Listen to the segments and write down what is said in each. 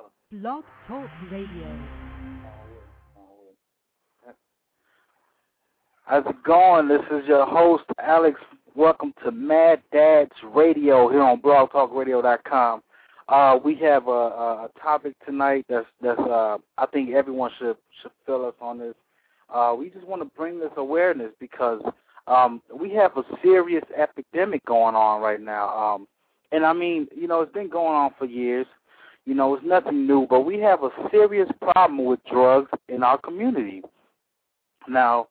Blog Talk Radio. How's it going? This is your host, Alex. Welcome to Mad Dads Radio here on blogtalkradio.com. We have a topic tonight that's I think everyone should feel us on this. We just want to bring this awareness because we have a serious epidemic going on right now. And I mean, it's been going on for years. It's nothing new, but we have a serious problem with drugs in our community. Now,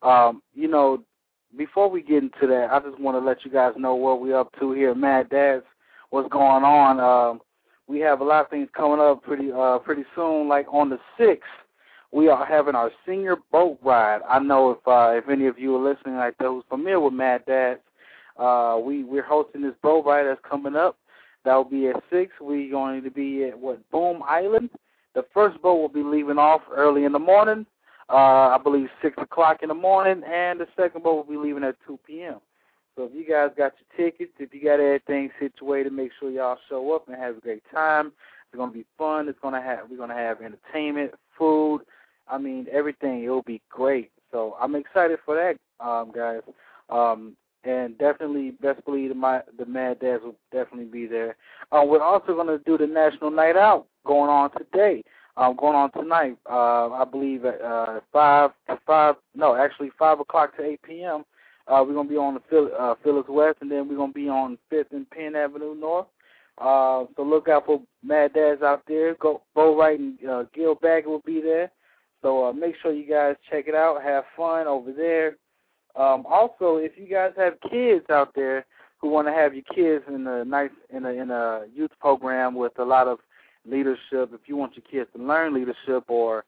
before we get into that, I just want to let you guys know what we're up to here at Mad Dads, what's going on. We have a lot of things coming up pretty soon. Like on the 6th, we are having our senior boat ride. I know if any of you are listening like that who's familiar with Mad Dads, we're hosting this boat ride that's coming up. That will be at 6. We're going to be at, Boom Island. The first boat will be leaving off early in the morning, I believe 6 o'clock in the morning, and the second boat will be leaving at 2 p.m. So if you guys got your tickets, if you got everything situated, make sure y'all show up and have a great time. It's going to be fun. We're going to have entertainment, food. I mean, everything. It will be great. So I'm excited for that, guys. And definitely, best believe the Mad Dads will definitely be there. We're also going to do the National Night Out going on today, going on tonight. I believe at 5 o'clock to 8 p.m. We're going to be on the Phyllis West, and then we're going to be on 5th and Penn Avenue North. So look out for Mad Dads out there. Bo Wright and Gil Baggett will be there. So make sure you guys check it out. Have fun over there. Also, if you guys have kids out there who want to have your kids in a youth program with a lot of leadership, if you want your kids to learn leadership, or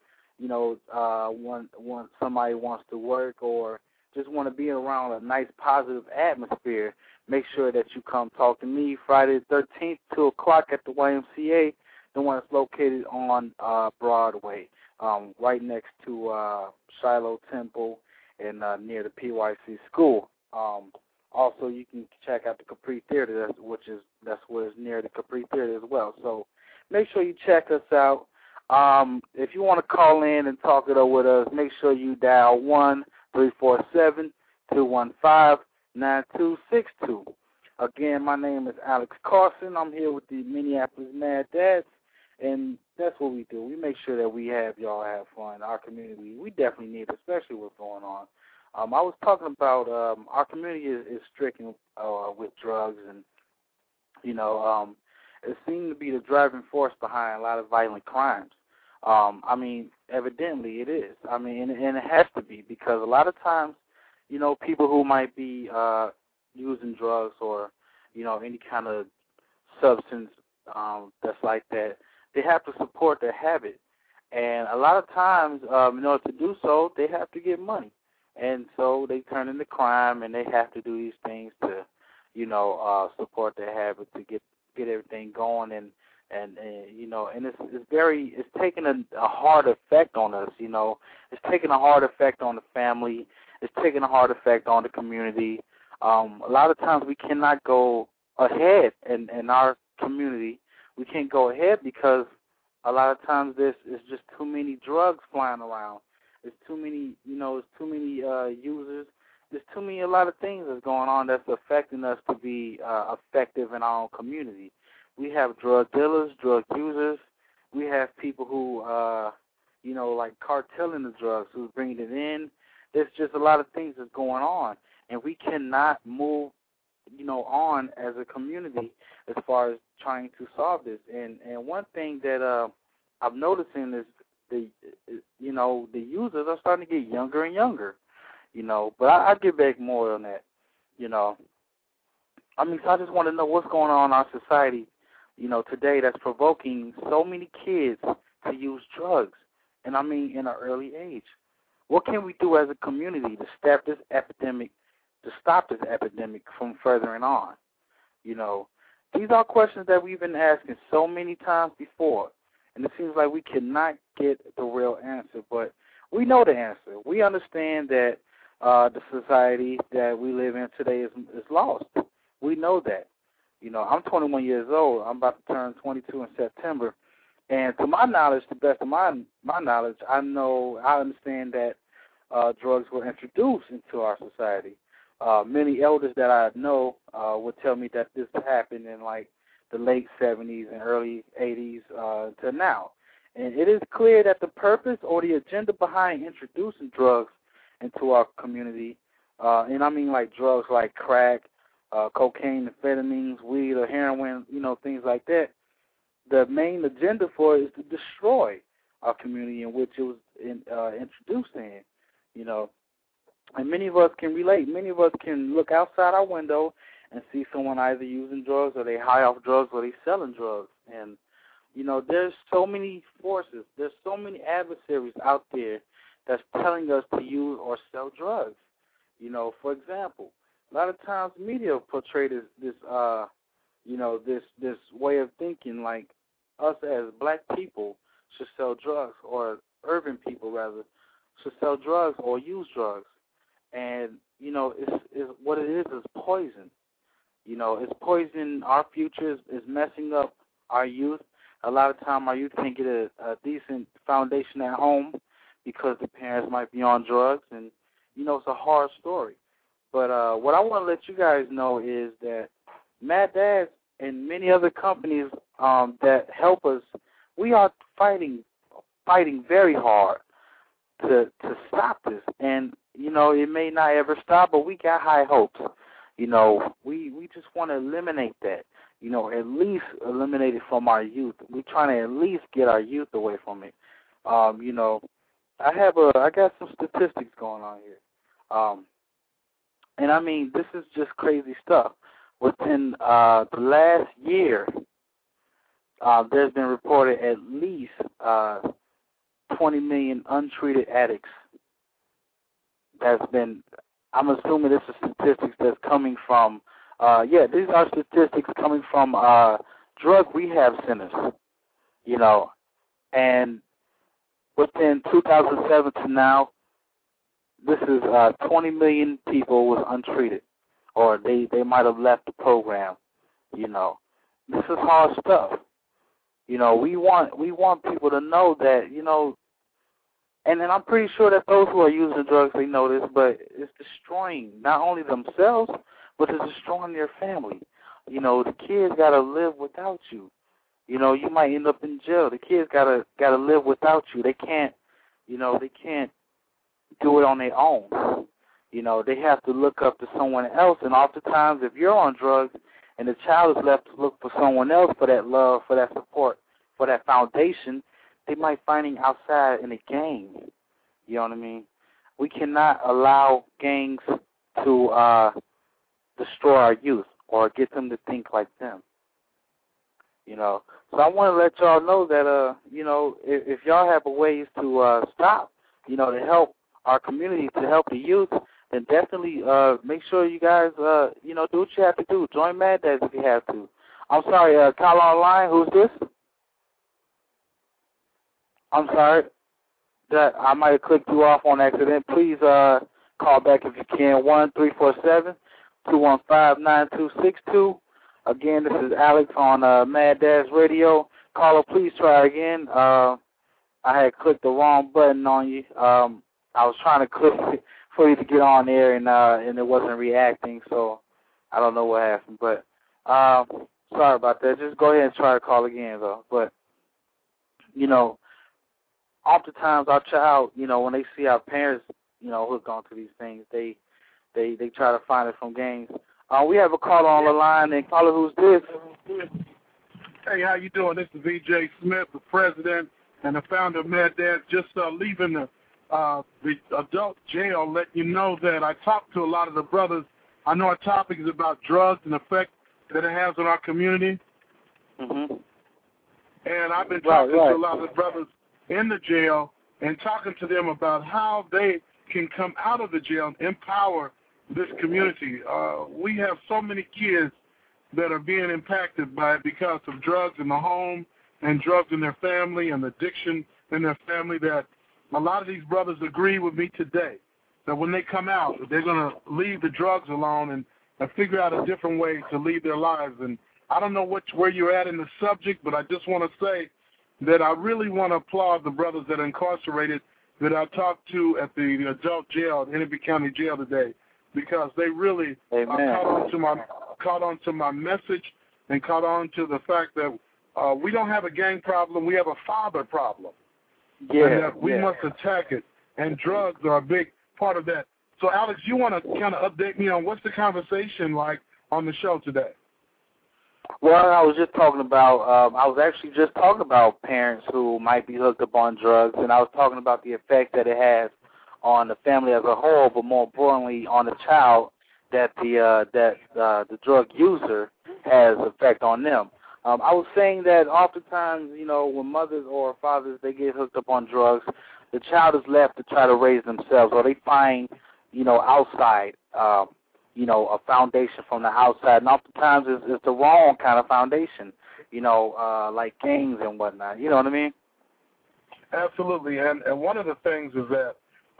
somebody wants to work, or just want to be around a nice positive atmosphere, make sure that you come talk to me Friday the 13th, 2 o'clock at the YMCA, the one that's located on Broadway, right next to Shiloh Temple and near the PYC school. Also, you can check out the Capri Theater, that's where it's near the Capri Theater as well. So make sure you check us out. If you want to call in and talk it over with us, make sure you dial 1-347-215-9262. Again, my name is Alex Carson. I'm here with the Minneapolis Mad Dads, and that's what we do. We make sure that we have y'all have fun. Our community, we definitely need it, especially what's going on. I was talking about our community is stricken with drugs, and it seems to be the driving force behind a lot of violent crimes. I mean, evidently it is. I mean, and it has to be, because a lot of times, people who might be using drugs or any kind of substance that's like that, they have to support their habit. And a lot of times, in order to do so, they have to get money. And so they turn into crime, and they have to do these things to, support their habit, to get everything going. And it's taking a hard effect on us, It's taking a hard effect on the family. It's taking a hard effect on the community. A lot of times we cannot go ahead in our community. We can't go ahead because a lot of times there's just too many drugs flying around. There's too many, users. There's a lot of things that's going on that's affecting us to be effective in our own community. We have drug dealers, drug users. We have people who, like cartelling the drugs, who's bringing it in. There's just a lot of things that's going on, and we cannot move on as a community as far as trying to solve this. And one thing that I'm noticing is the users are starting to get younger and younger, But I'll get back more on that, I mean, so I just want to know what's going on in our society, today that's provoking so many kids to use drugs, and I mean in an early age. What can we do as a community to stop this epidemic from furthering on? These are questions that we've been asking so many times before, and it seems like we cannot get the real answer, but we know the answer. We understand that the society that we live in today is lost. We know that. I'm 21 years old. I'm about to turn 22 in September, And to my knowledge, the best of my knowledge, I understand that drugs were introduced into our society. Many elders that I know would tell me that this happened in like the late 70s and early 80s to now. And it is clear that the purpose or the agenda behind introducing drugs into our community, and I mean like drugs like crack, cocaine, amphetamines, weed, or heroin, things like that, the main agenda for it is to destroy our community in which it was introduced in, And many of us can relate. Many of us can look outside our window and see someone either using drugs or they high off drugs or they selling drugs. And, there's so many forces. There's so many adversaries out there that's telling us to use or sell drugs. For example, a lot of times media portray this way of thinking like us as black people should sell drugs, or urban people rather should sell drugs or use drugs. And, it's what it is poison. It's poison. Our future is messing up our youth. A lot of time our youth can't get a decent foundation at home because the parents might be on drugs, and, it's a hard story. But what I want to let you guys know is that Mad Dads and many other companies that help us, we are fighting very hard to stop this. And, it may not ever stop, but we got high hopes. We just want to eliminate that, at least eliminate it from our youth. We're trying to at least get our youth away from it. I got some statistics going on here. And I mean, this is just crazy stuff. Within the last year, there's been reported at least 20 million untreated addicts. I'm assuming this is statistics that's coming from, these are statistics coming from drug rehab centers, and within 2007 to now, this is 20 million people was untreated, or they might have left the program. This is hard stuff. We want people to know that, and then I'm pretty sure that those who are using drugs, they know this, but it's destroying not only themselves, but it's destroying their family. The kids got to live without you. You might end up in jail. The kids gotta live without you. They can't do it on their own. They have to look up to someone else. And oftentimes, if you're on drugs and the child is left to look for someone else for that love, for that support, for that foundation, they might find it outside in a gang. You know what I mean? We cannot allow gangs to destroy our youth or get them to think like them. So I want to let y'all know that, if y'all have ways to stop, to help our community, to help the youth, then definitely make sure you guys, do what you have to do. Join Mad Dads if you have to. I'm sorry, call online. Who's this? I'm sorry. That I might have clicked you off on accident. Please call back if you can. 1-347-215-9262. Again, this is Alex on Mad Dads Radio. Caller, please try again. I had clicked the wrong button on you. I was trying to click for you to get on there, and it wasn't reacting, so I don't know what happened. But sorry about that. Just go ahead and try to call again, though. But, oftentimes our child, when they see our parents, hooked onto these things, they try to find it from games. We have a caller on the line, and caller, who's this? Hey, how you doing? This is V.J. Smith, the president and the founder of Mad Dads. Just leaving the adult jail, letting you know that I talked to a lot of the brothers. I know our topic is about drugs and the effect that it has on our community. Mm-hmm. And I've been talking to a lot of the brothers in the jail and talking to them about how they can come out of the jail and empower this community. We have so many kids that are being impacted by it because of drugs in the home and drugs in their family and addiction in their family, that a lot of these brothers agree with me today that when they come out, they're going to leave the drugs alone and figure out a different way to lead their lives. And I don't know where you're at in the subject, but I just want to say that I really want to applaud the brothers that are incarcerated that I talked to at the adult jail, Hennepin County Jail today, because they really caught on to my message and caught on to the fact that we don't have a gang problem, we have a father problem. Yeah, and that we must attack it, and drugs are a big part of that. So, Alex, you want to kind of update me on what's the conversation like on the show today? Well, I was just talking about, I was actually just talking about parents who might be hooked up on drugs, and I was talking about the effect that it has on the family as a whole, but more importantly on the child, that the drug user has effect on them. I was saying that oftentimes, you know, when mothers or fathers, they get hooked up on drugs, the child is left to try to raise themselves, or they find, you know, outside, you know, a foundation from the outside. And oftentimes it's the wrong kind of foundation, you know, like gangs and whatnot. You know what I mean? Absolutely. And one of the things is that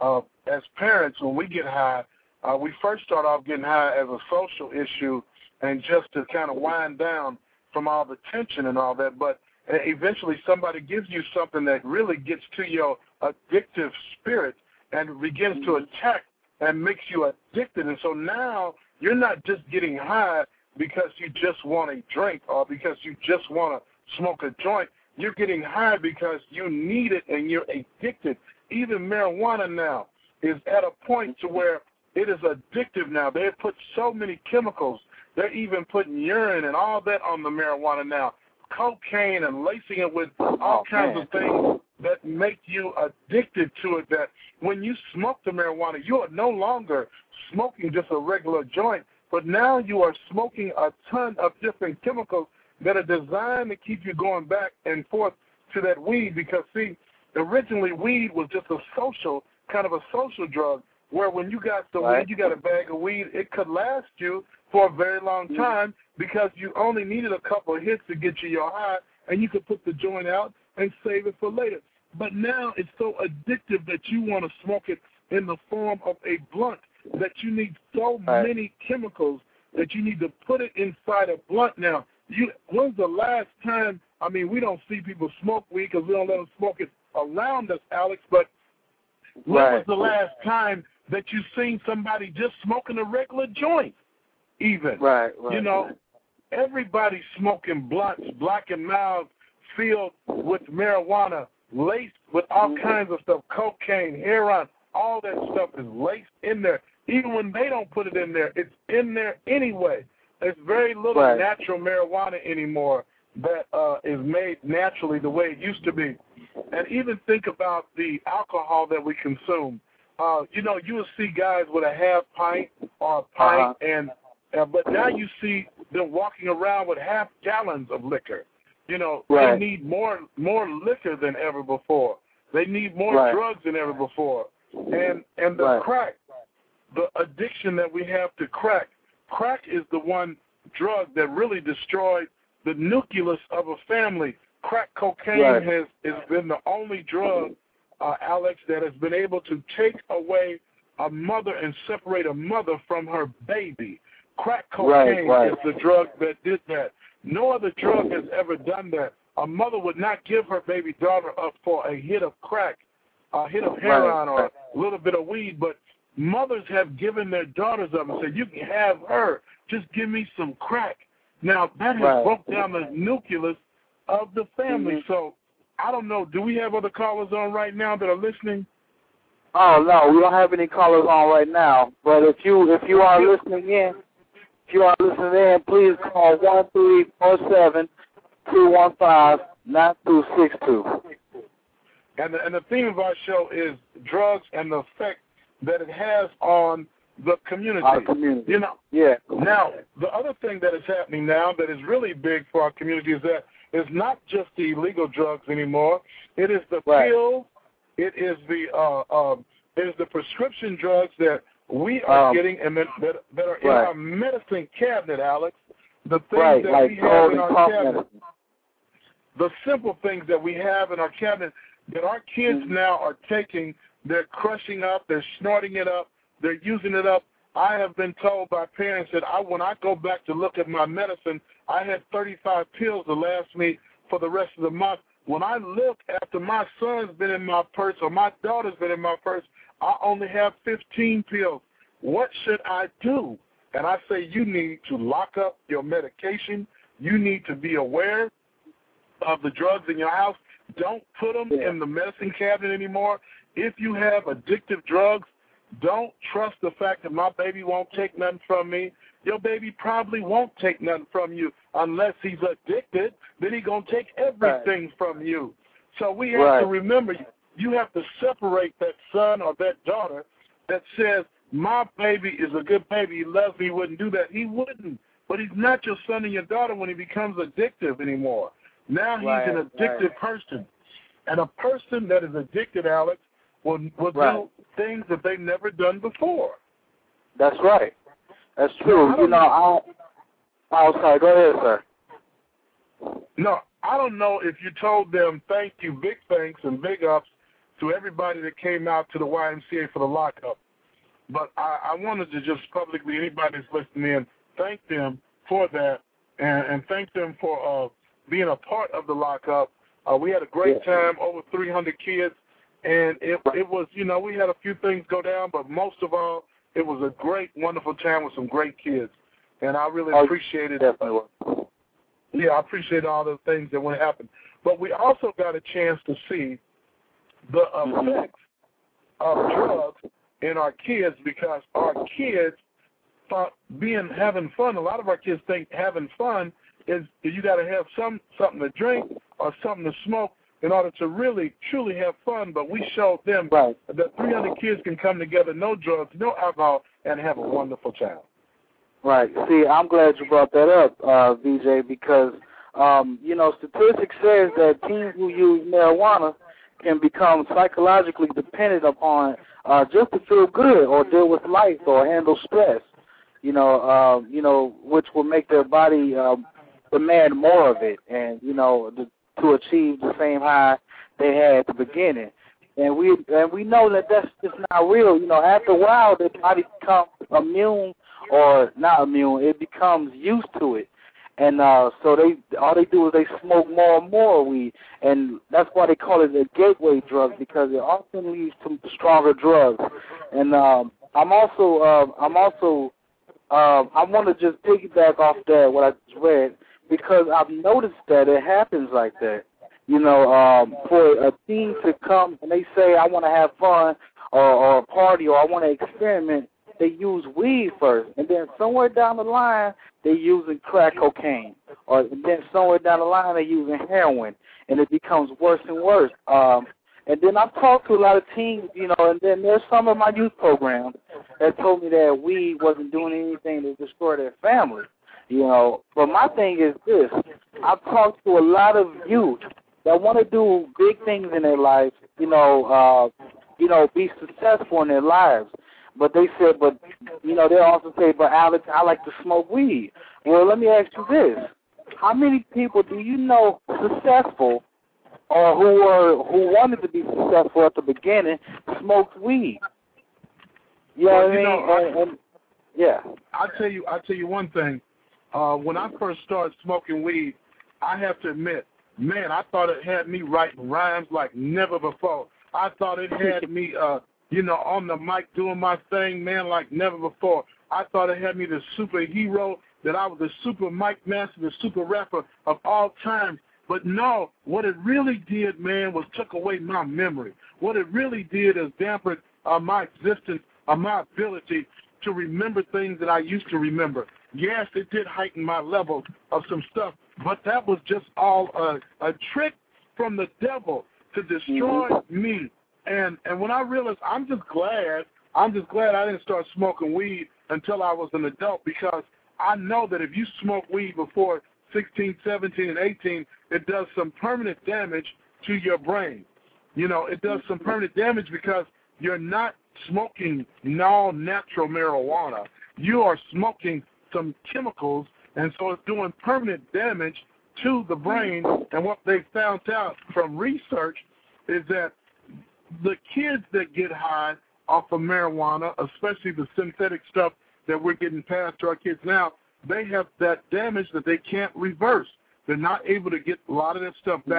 as parents, when we get high, we first start off getting high as a social issue and just to kind of wind down from all the tension and all that. But eventually somebody gives you something that really gets to your addictive spirit and begins to attack and makes you addicted. And so now you're not just getting high because you just want a drink or because you just want to smoke a joint. You're getting high because you need it and you're addicted. Even marijuana now is at a point to where it is addictive now. They have put so many chemicals. They're even putting urine and all that on the marijuana now, cocaine and lacing it with all kinds of things that make you addicted to it, that when you smoke the marijuana, you are no longer smoking just a regular joint, but now you are smoking a ton of different chemicals that are designed to keep you going back and forth to that weed because, see, originally weed was just a social, kind of a social drug, where when you got the weed, you got a bag of weed, it could last you for a very long time because you only needed a couple of hits to get you your high, and you could put the joint out and save it for later. But now it's so addictive that you want to smoke it in the form of a blunt, that you need so many chemicals that you need to put it inside a blunt now. When's the last time, I mean, we don't see people smoke weed because we don't let them smoke it around us, Alex, but when was the last time that you've seen somebody just smoking a regular joint even? You know, everybody's smoking blunts, black and mild, filled with marijuana, laced with all kinds of stuff, cocaine, heroin, all that stuff is laced in there. Even when they don't put it in there, it's in there anyway. There's very little natural marijuana anymore that is made naturally the way it used to be. And even think about the alcohol that we consume. You know, you will see guys with a half pint or a pint, but now you see them walking around with half gallons of liquor. You know, they need more liquor than ever before. They need more drugs than ever before. And the crack, the addiction that we have to crack is the one drug that really destroyed the nucleus of a family. Crack cocaine has been the only drug, Alex, that has been able to take away a mother and separate a mother from her baby. Crack cocaine is the drug that did that. No other drug has ever done that. A mother would not give her baby daughter up for a hit of crack, a hit of heroin, or a little bit of weed, but mothers have given their daughters up and said, you can have her, just give me some crack. Now, that has broke down the nucleus of the family. So, I don't know, do we have other callers on right now that are listening? Oh, no, we don't have any callers on right now, but if you are listening in, please call 1-347-215-9262. And the theme of our show is drugs and the effect that it has on the community. Our community. You know. Now, the other thing that is happening now that is really big for our community is that it's not just the illegal drugs anymore. It is the pills. It is the prescription drugs that we are getting and that are in our medicine cabinet, Alex. The things that we have in our cabinet. The simple things that we have in our cabinet that our kids now are taking, they're crushing up, they're snorting it up, they're using it up. I have been told by parents that when I go back to look at my medicine, I had 35 pills to last me for the rest of the month. when I look after my son's been in my purse or my daughter's been in my purse, I only have 15 pills. What should I do? And I say you need to lock up your medication. You need to be aware of the drugs in your house. Don't put them in the medicine cabinet anymore. If you have addictive drugs, don't trust the fact that my baby won't take nothing from me. Your baby probably won't take nothing from you unless he's addicted. Then he's going to take everything from you. So we have to remember, you have to separate that son or that daughter that says, my baby is a good baby, he loves me, he wouldn't do that. He wouldn't. But he's not your son and your daughter when he becomes addictive anymore. Now he's an addicted person. And a person that is addicted, Alex, will do things that they've never done before. That's right. That's true. Sorry, go ahead, sir. No, I don't know if you told them thank you, big thanks and big ups to everybody that came out to the YMCA for the lockup. But I wanted to just publicly, anybody that's listening in, thank them for that and thank them for being a part of the lockup. We had a great time, over 300 kids, and it was, we had a few things go down, but most of all, it was a great, wonderful time with some great kids, and I really appreciated it. Yeah, I appreciate all the things that went happen. But we also got a chance to see the effects of drugs in our kids, because our kids thought having fun. A lot of our kids think having fun is you got to have something to drink or something to smoke in order to really, truly have fun. But we showed them that 300 kids can come together, no drugs, no alcohol, and have a wonderful time. Right. See, I'm glad you brought that up, VJ, because, statistics says that teens who use marijuana can become psychologically dependent upon just to feel good or deal with life or handle stress, which will make their body demand more of it and, to achieve the same high they had at the beginning. And we know that that's just not real. After a while, their body becomes immune or not immune. It becomes used to it. And so all they do is they smoke more and more weed, and that's why they call it a gateway drug, because it often leads to stronger drugs. And I want to just piggyback off that what I just read, because I've noticed that it happens like that. For a teen to come and they say I want to have fun or party or I want to experiment, they use weed first, and then somewhere down the line they're using crack cocaine, and then somewhere down the line they're using heroin, and it becomes worse and worse. And then I've talked to a lot of teens, and then there's some of my youth programs that told me that weed wasn't doing anything to destroy their family, But my thing is this: I've talked to a lot of youth that want to do big things in their life, be successful in their lives. But they said, they also say, but Alex, I like to smoke weed. Well, let me ask you this. How many people do you know successful or who wanted to be successful at the beginning smoked weed? You know what I mean? I'll tell you one thing. When I first started smoking weed, I have to admit, man, I thought it had me writing rhymes like never before. I thought it had me on the mic doing my thing, man, like never before. I thought it had me the superhero, that I was the super mic master, the super rapper of all time. But no, what it really did, man, was took away my memory. What it really did is dampened my existence, my ability to remember things that I used to remember. Yes, it did heighten my level of some stuff, but that was just all a trick from the devil to destroy me. And when I realized, I'm just glad I didn't start smoking weed until I was an adult, because I know that if you smoke weed before 16, 17, and 18, it does some permanent damage to your brain. It does some permanent damage because you're not smoking natural marijuana. You are smoking some chemicals, and so it's doing permanent damage to the brain. And what they found out from research is that the kids that get high off of marijuana, especially the synthetic stuff that we're getting passed to our kids now, they have that damage that they can't reverse. They're not able to get a lot of that stuff back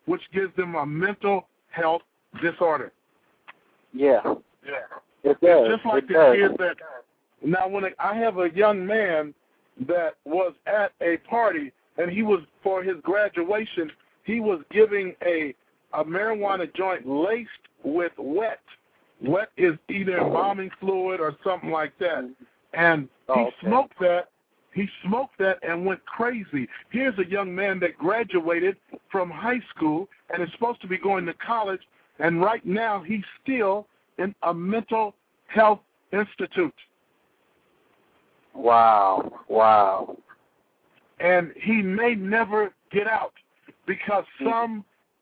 which gives them a mental health disorder. Yeah. It does. It's just like the kids that. Now, when I have a young man that was at a party, and he was, for his graduation, he was giving a marijuana joint laced with wet. Wet is either embalming fluid or something like that. And he smoked that. He smoked that and went crazy. Here's a young man that graduated from high school and is supposed to be going to college, and right now he's still in a mental health institute. Wow. And he may never get out because some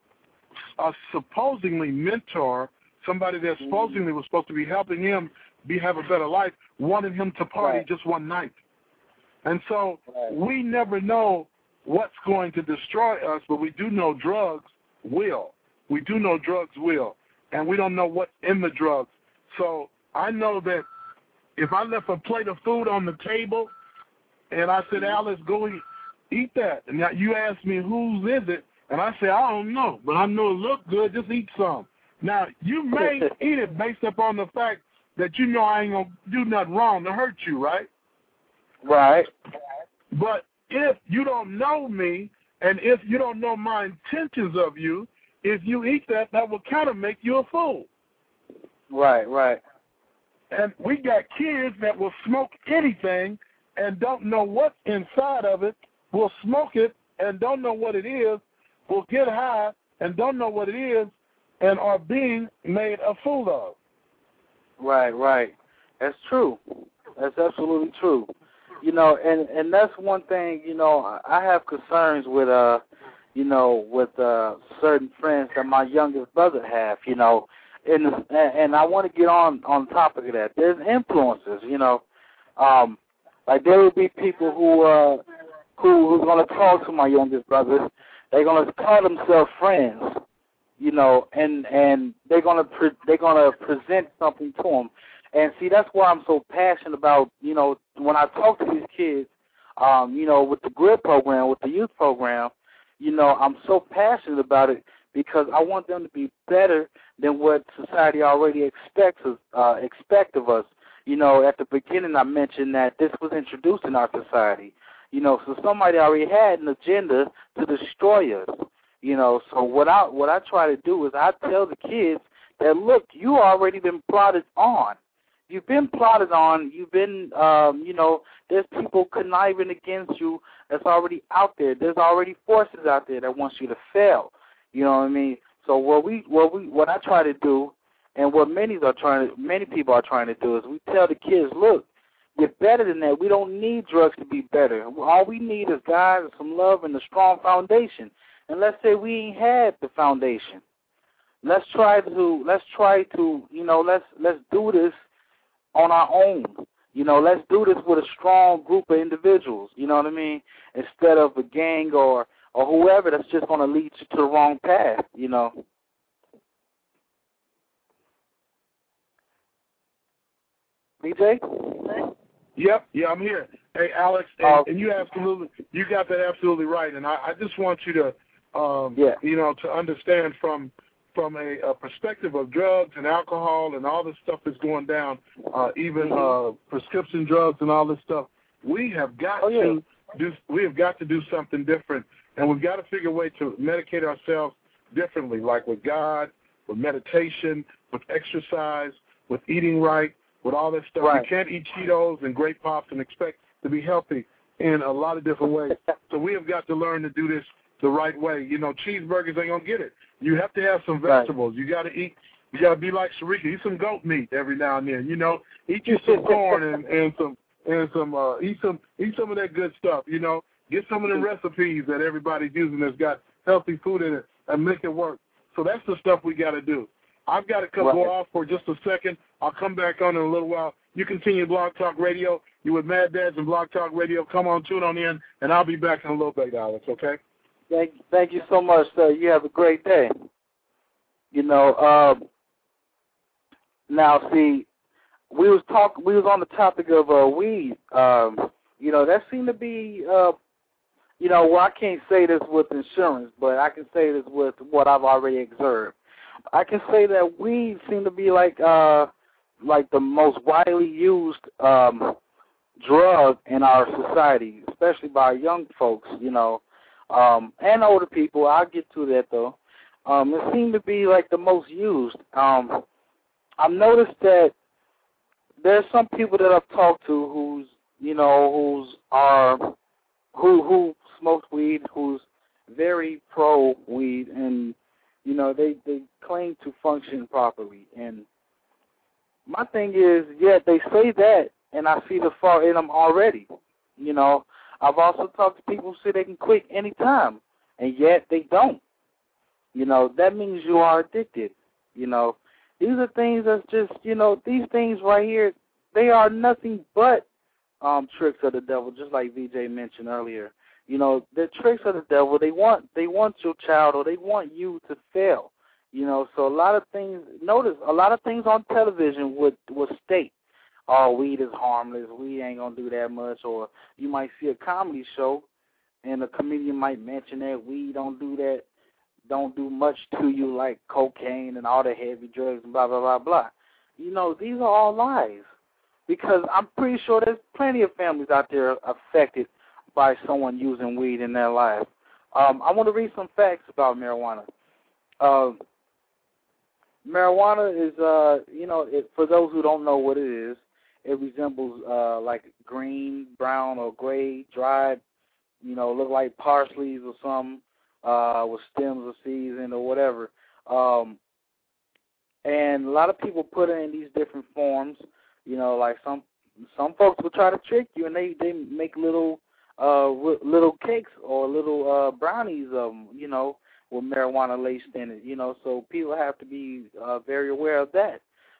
supposedly mentor, somebody that supposedly was supposed to be helping him have a better life, wanted him to party just one night. And so we never know what's going to destroy us, but we do know drugs will. We do know drugs will. And we don't know what's in the drugs. So I know that if I left a plate of food on the table and I said, Alice, go eat that. And now you ask me, whose is it? And I say, I don't know, but I know it looked good. Just eat some. Now, you may eat it based upon the fact that you know I ain't going to do nothing wrong to hurt you, right? Right. But if you don't know me and if you don't know my intentions of you, if you eat that, that will kind of make you a fool. Right. And we got kids that will smoke anything and don't know what's inside of it, will smoke it and don't know what it is, will get high and don't know what it is, and are being made a fool of. Right. That's true. That's absolutely true. You know, and that's one thing, you know, I have concerns with, with certain friends that my youngest brother have, you know, and I want to get on topic of that. There's influences, you know, like there will be people who's going to talk to my youngest brother. They're going to call themselves friends, you know, and they're going to present something to them. And see, that's why I'm so passionate about, you know, when I talk to these kids, you know, with the GRID program, with the youth program, you know, I'm so passionate about it because I want them to be better than what society already expect of us. You know, at the beginning I mentioned that this was introduced in our society. You know, so somebody already had an agenda to destroy us. You know, so what I try to do is I tell the kids that, look, you already been plotted on. You've been plotted on. You've been, you know, there's people conniving against you that's already out there. There's already forces out there that wants you to fail. You know what I mean? So what I try to do, and what many people are trying to do, is we tell the kids, look, you're better than that. We don't need drugs to be better. All we need is God and some love and a strong foundation. And let's say we ain't had the foundation. Let's try to, you know, let's do this on our own. You know, let's do this with a strong group of individuals, you know what I mean, instead of a gang or whoever that's just going to lead you to the wrong path, you know. BJ? Yep, I'm here. Hey, Alex, and you got that absolutely right. And I just want you to, you know, to understand from a perspective of drugs and alcohol and all this stuff that's going down, even prescription drugs and all this stuff, we have got to do something different, and we've got to figure a way to medicate ourselves differently, like with God, with meditation, with exercise, with eating right, with all this stuff. Right. You can't eat Cheetos and grape pops and expect to be healthy in a lot of different ways. So we have got to learn to do this the right way. You know, cheeseburgers ain't gonna get it. You have to have some vegetables. Right. You got to eat. You got to be like Sharika. Eat some goat meat every now and then. You know, eat you some corn and some eat some of that good stuff. You know, get some of the recipes that everybody's using that's got healthy food in it and make it work. So that's the stuff we got to do. I've got to go off for just a second. I'll come back on in a little while. You continue Blog Talk Radio. You with Mad Dads and Blog Talk Radio. Come on, tune on in, and I'll be back in a little bit, Alex, okay? Thank you so much, sir. You have a great day. You know, now see, we was on the topic of weed. You know, that seemed to be, well, I can't say this with insurance, but I can say this with what I've already observed. I can say that weed seem to be like the most widely used drug in our society, especially by young folks, and older people. I'll get to that though. It seemed to be like the most used. I've noticed that there's some people that I've talked to who smokes weed, who's very pro weed, and they claim to function properly. And my thing is, they say that, and I see the fault in them already. I've also talked to people who say they can quit any time, and yet they don't. That means you are addicted. These are things that's just, these things right here, they are nothing but tricks of the devil, just like VJ mentioned earlier. They're tricks of the devil. They want your child, or they want you to fail. So a lot of things, notice, a lot of things on television would state, oh, weed is harmless, weed ain't going to do that much, or you might see a comedy show, and a comedian might mention that weed don't do much to you like cocaine and all the heavy drugs and blah, blah, blah, blah. These are all lies, because I'm pretty sure there's plenty of families out there affected by someone using weed in their life. I want to read some facts about marijuana. Marijuana is, for those who don't know what it is, it resembles like green, brown, or gray, dried, look like parsley or something with stems or seeds in or whatever. And a lot of people put it in these different forms. Like some folks will try to trick you, and they make little cakes or little brownies of them, with marijuana laced in it, so people have to be very aware of that.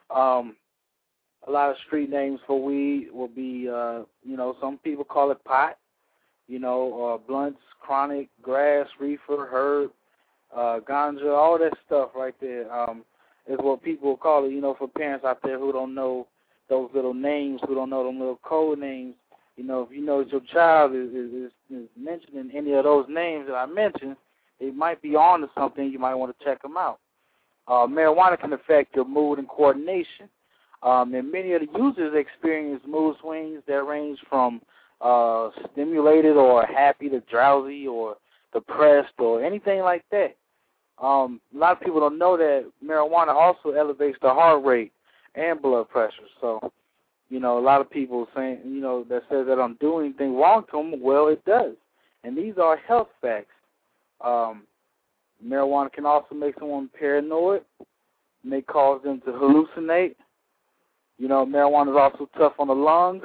A lot of street names for weed will be, some people call it pot, blunts, chronic, grass, reefer, herb, ganja, all that stuff right there is what people call it, for parents out there who don't know those little names, who don't know them little code names. If you know your child is mentioning any of those names that I mentioned, they might be on to something. You might want to check them out. Marijuana can affect your mood and coordination. And many of the users experience mood swings that range from stimulated or happy to drowsy or depressed or anything like that. A lot of people don't know that marijuana also elevates the heart rate and blood pressure. So, a lot of people saying, that says that I'm doing anything wrong to them. Well, it does. And these are health facts. Marijuana can also make someone paranoid, may cause them to hallucinate. Marijuana is also tough on the lungs,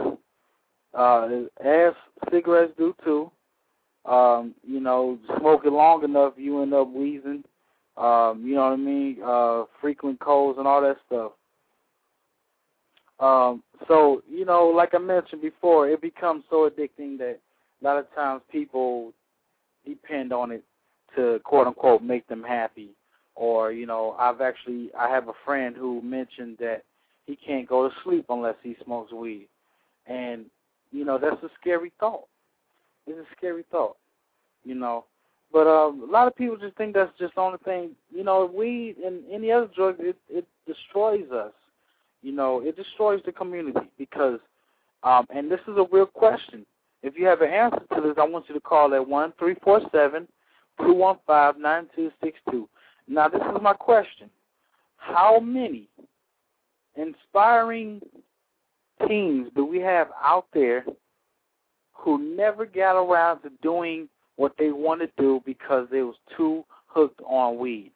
as cigarettes do too. Smoke it long enough, you end up wheezing. You know what I mean? Frequent colds and all that stuff. So, like I mentioned before, it becomes so addicting that a lot of times people depend on it to, quote-unquote, make them happy. Or, I have a friend who mentioned that he can't go to sleep unless he smokes weed. And, that's a scary thought. It's a scary thought, But a lot of people just think that's just the only thing. Weed and any other drug, it destroys us. It destroys the community because, and this is a real question. If you have an answer to this, I want you to call at 1-347-215-9262. Now, this is my question. How many inspiring teens do we have out there who never got around to doing what they want to do because they was too hooked on weed?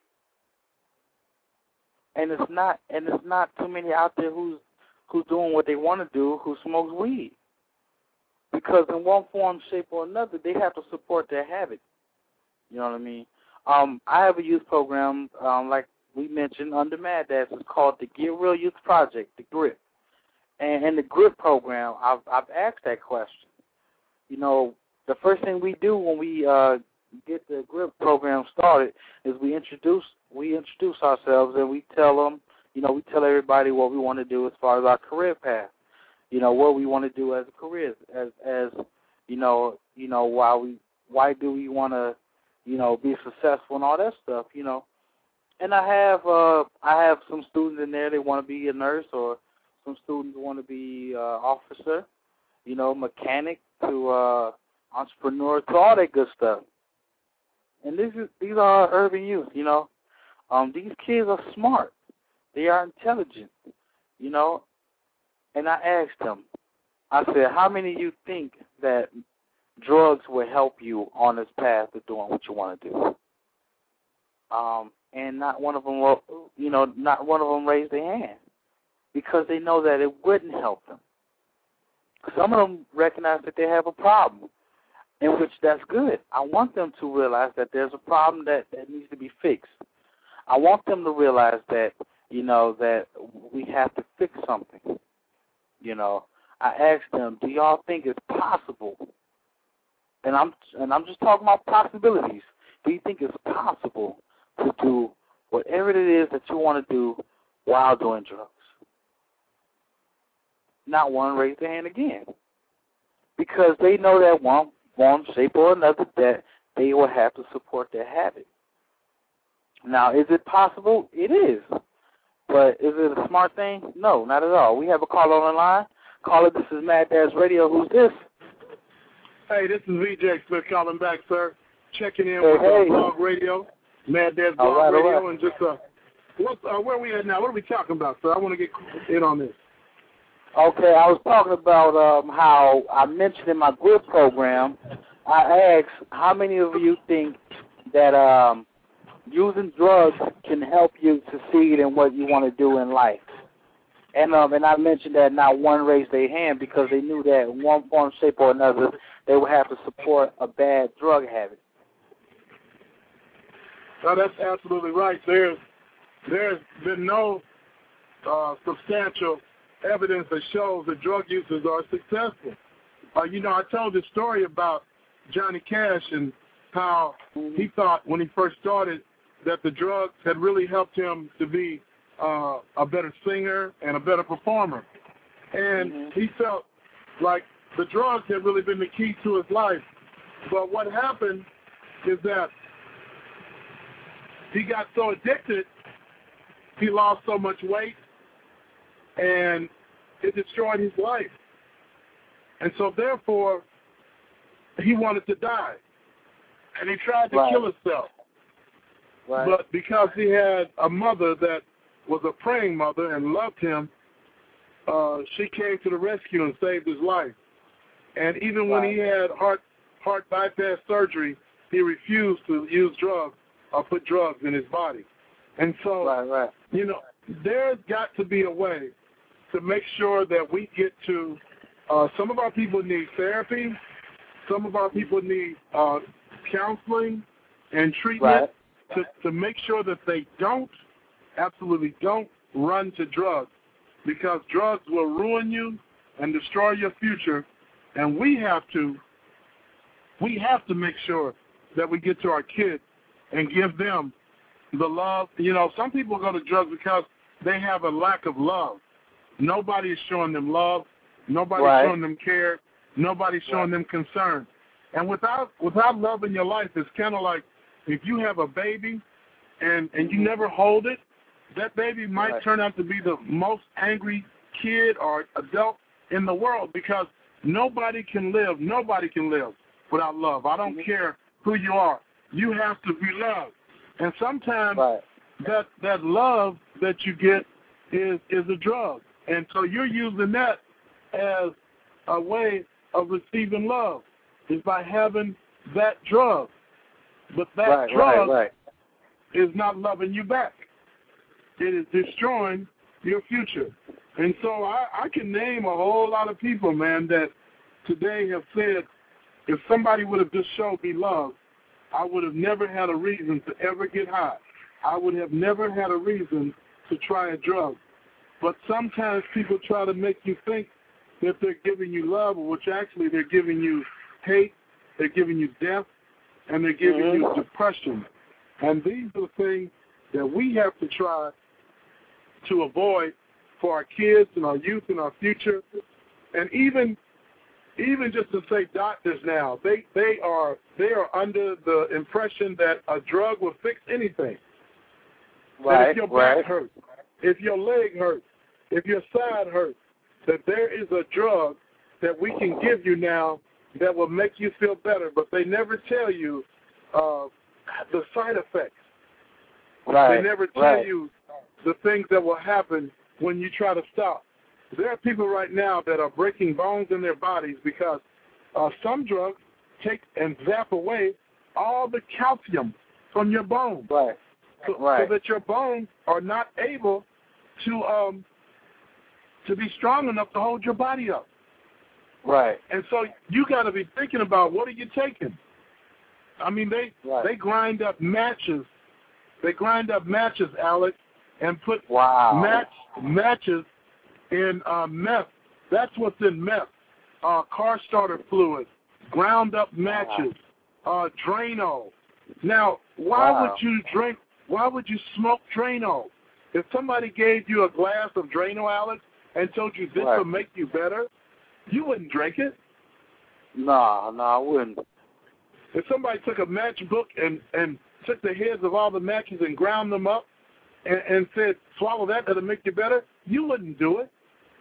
And it's not too many out there who's doing what they want to do who smokes weed. Because in one form, shape, or another, they have to support their habit. You know what I mean? I have a youth program, like we mentioned, under Mad Dads. It's called the Get Real Youth Project, the GRIP. And in the GRIP program, I've asked that question. The first thing we do when we get the GRIP program started is we introduce ourselves, and we tell them, we tell everybody what we want to do as far as our career path. What we want to do as a career, as while we why do we want to, be successful and all that stuff, And I have some students in there, they want to be a nurse, or some students want to be officer, mechanic, to entrepreneur, to all that good stuff. And these are urban youth, These kids are smart. They are intelligent, And I asked them, I said, how many of you think that drugs will help you on this path of doing what you want to do? And not one of them raised their hand, because they know that it wouldn't help them. Some of them recognize that they have a problem, in which that's good. I want them to realize that there's a problem that needs to be fixed. I want them to realize that, that we have to fix something. I asked them, do y'all think it's possible? And I'm just talking about possibilities. Do you think it's possible to do whatever it is that you want to do while doing drugs? Not one raised their hand again, because they know that one form, shape, or another that they will have to support their habit. Now, is it possible? It is. But is it a smart thing? No, not at all. We have a caller on the line. Caller, this is Mad Dads Radio. Who's this? Hey, this is VJ Smith calling back, sir. Checking in with Blog Radio, Mad Dads Blog Radio, and just where are we at now? What are we talking about, sir? I want to get in on this. Okay, I was talking about how I mentioned in my group program, I asked how many of you think that using drugs can help you succeed in what you want to do in life. And I mentioned that not one raised their hand, because they knew that in one form, shape, or another, they would have to support a bad drug habit. No, that's absolutely right. There's been no substantial evidence that shows that drug users are successful. I told this story about Johnny Cash and how he thought when he first started that the drugs had really helped him to be a better singer and a better performer. And he felt like the drugs had really been the key to his life. But what happened is that he got so addicted, he lost so much weight, and it destroyed his life. And so therefore, he wanted to die. And he tried to kill himself. Right. But because he had a mother that was a praying mother and loved him, she came to the rescue and saved his life. And even when he had heart bypass surgery, he refused to use drugs or put drugs in his body. And so, there's got to be a way to make sure that we get to, some of our people need therapy, some of our people need counseling and treatment to make sure that they absolutely don't run to drugs, because drugs will ruin you and destroy your future. And we have to make sure that we get to our kids and give them the love. Some people go to drugs because they have a lack of love. Nobody is showing them love. Nobody's showing them care. Nobody's showing them concern. And without love in your life, it's kind of like if you have a baby and you never hold it, that baby might turn out to be the most angry kid or adult in the world, because nobody can live without love. I don't care who you are. You have to be loved. And sometimes that love that you get is a drug. And so you're using that as a way of receiving love, is by having that drug. But that drug is not loving you back. It is destroying your future. And so I can name a whole lot of people, man, that today have said, if somebody would have just showed me love, I would have never had a reason to ever get high. I would have never had a reason to try a drug. But sometimes people try to make you think that they're giving you love, which actually they're giving you hate, they're giving you death, and they're giving you depression. And these are the things that we have to try to avoid for our kids and our youth and our future. And even even just to say doctors now, they are under the impression that a drug will fix anything. Right. That if your back hurts, if your leg hurts, if your side hurts, that there is a drug that we can give you now that will make you feel better. But they never tell you the side effects. Right. They never tell you the things that will happen when you try to stop. There are people right now that are breaking bones in their bodies because some drugs take and zap away all the calcium from your bones. Right. So that your bones are not able to be strong enough to hold your body up. Right. And so you got to be thinking about, what are you taking? I mean, they grind up matches. They grind up matches, Alex, and put matches in meth. That's what's in meth. Car starter fluid, ground up matches, Drano. Now, why would you drink? Why would you smoke Drano? If somebody gave you a glass of Drano, Alex, and told you this will make you better, you wouldn't drink it. No, I wouldn't. If somebody took a matchbook and took the heads of all the matches and ground them up and said, swallow that'll make you better, you wouldn't do it.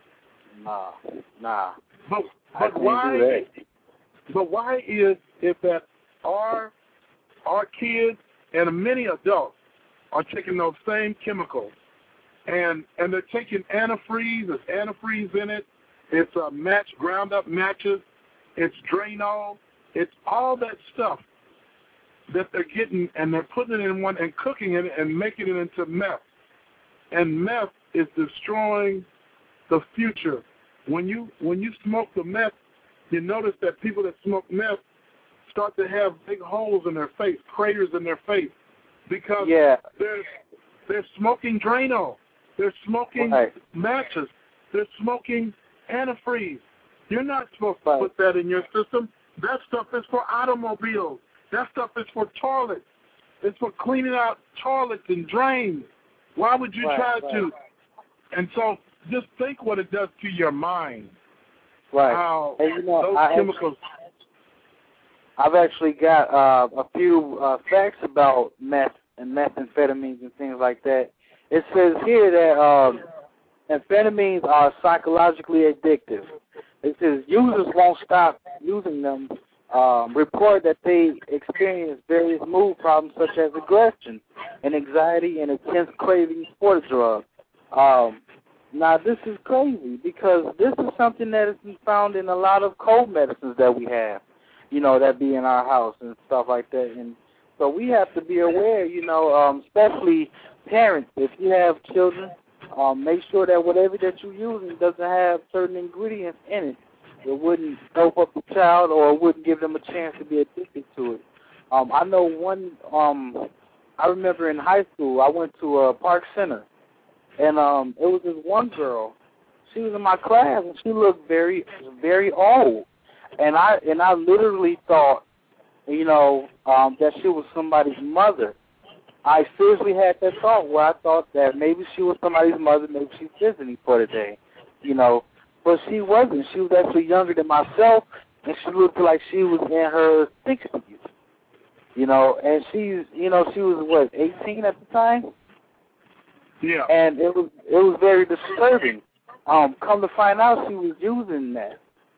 Nah. But why? But why is it that our kids and many adults are taking those same chemicals and they're taking antifreeze? There's antifreeze in it. It's ground up matches. It's Drano. It's all that stuff that they're getting, and they're putting it in one and cooking it and making it into meth. And meth is destroying the future. When you smoke the meth, you notice that people that smoke meth start to have big holes in their face, craters in their face, because they're smoking Drano. They're smoking matches. They're smoking antifreeze. You're not supposed to put that in your system. That stuff is for automobiles. That stuff is for toilets. It's for cleaning out toilets and drains. Why would you try to? And so just think what it does to your mind. Right. How and those chemicals. I've actually got a few facts about meth and methamphetamines and things like that. It says here that amphetamines are psychologically addictive. It says users won't stop using them. Report that they experience various mood problems such as aggression and anxiety and intense cravings for the drug. Now, this is crazy because this is something that is found in a lot of cold medicines that we have, that be in our house and stuff like that. And so we have to be aware, especially parents, if you have children, make sure that whatever that you're using doesn't have certain ingredients in it. It wouldn't dope up the child or it wouldn't give them a chance to be addicted to it. I know I remember in high school, I went to Park Center, and it was this one girl. She was in my class, and she looked very, very old. And I literally thought, that she was somebody's mother. I seriously had that thought where I thought that maybe she was somebody's mother, maybe she's visiting for the day, But she wasn't. She was actually younger than myself, and she looked like she was in her 60s, and she was, 18 at the time? Yeah. And it was very disturbing. Come to find out she was using that,